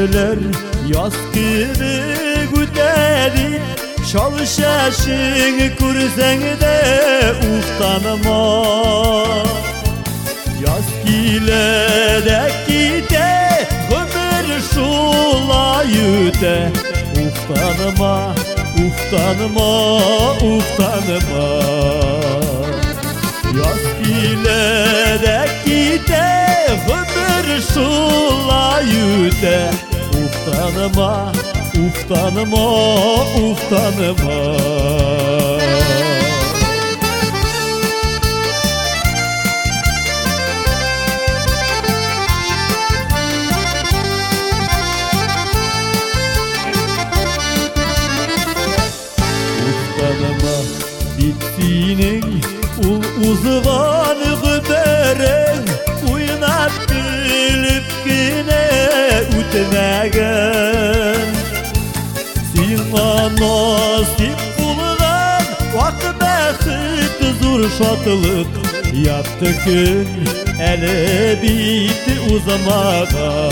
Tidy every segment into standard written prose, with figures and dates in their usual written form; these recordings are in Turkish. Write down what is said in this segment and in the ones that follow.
ömürler yaz gibi güdedi. Çalışaşın kursen de uftanma. Yaz gile gide ömür şulayı de. Uftanma, uftanma, uftanma. Yaz gile gide ömür şulayı de. Uftanma, uftanma, uftanma. Uftanma bittiğinin uzvan gübere. Uynat bilip yine ütmegen. Sina nasip bulgan vakit baxit zor şatılık. Yaptı gün ele bitti uzamagan.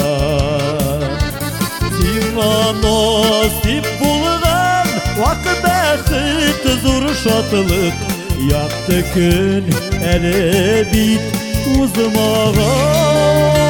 Sina nasip bulgan vakit baxit zor şatılık. Yaptı gün ele bitti uzamagan.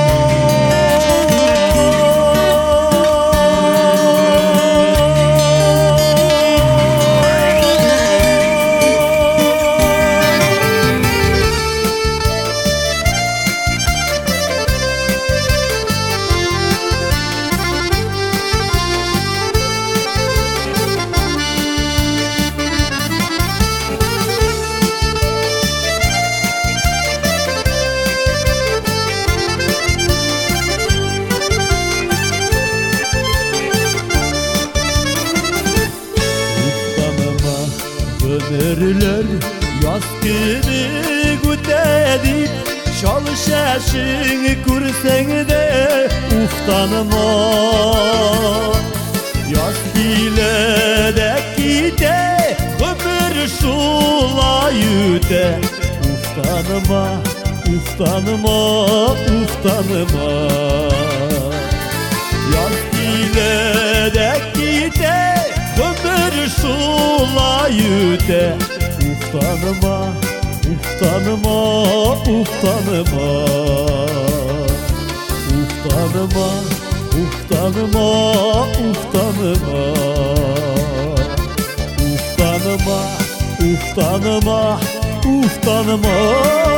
Ömürler yaz gibi güdedi. Çalışaşın kursen de uftanma. Yaz gile gide ömür şulayı de. Uftanma, uftanma, uftanma. Yaz gile gide ömür şulayı de. Uftanma, uftanma, uftanma. Uftanma, uftanma, uftanma. Uftanma, uftanma, uftanma.